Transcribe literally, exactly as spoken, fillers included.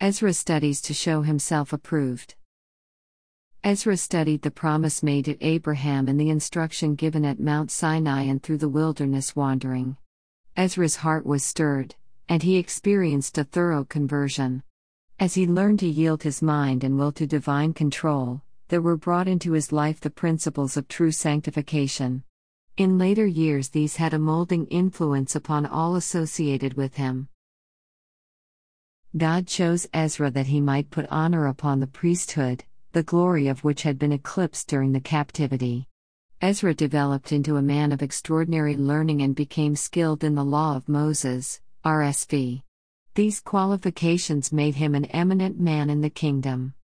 Ezra studies to show himself approved. Ezra studied the promise made to Abraham and the instruction given at Mount Sinai and through the wilderness wandering. Ezra's heart was stirred, and he experienced a thorough conversion. As he learned to yield his mind and will to divine control, there were brought into his life the principles of true sanctification. In later years, these had a molding influence upon all associated with him. God chose Ezra that he might put honor upon the priesthood, the glory of which had been eclipsed during the captivity. Ezra developed into a man of extraordinary learning and became skilled in the law of Moses, R S V. These qualifications made him an eminent man in the kingdom.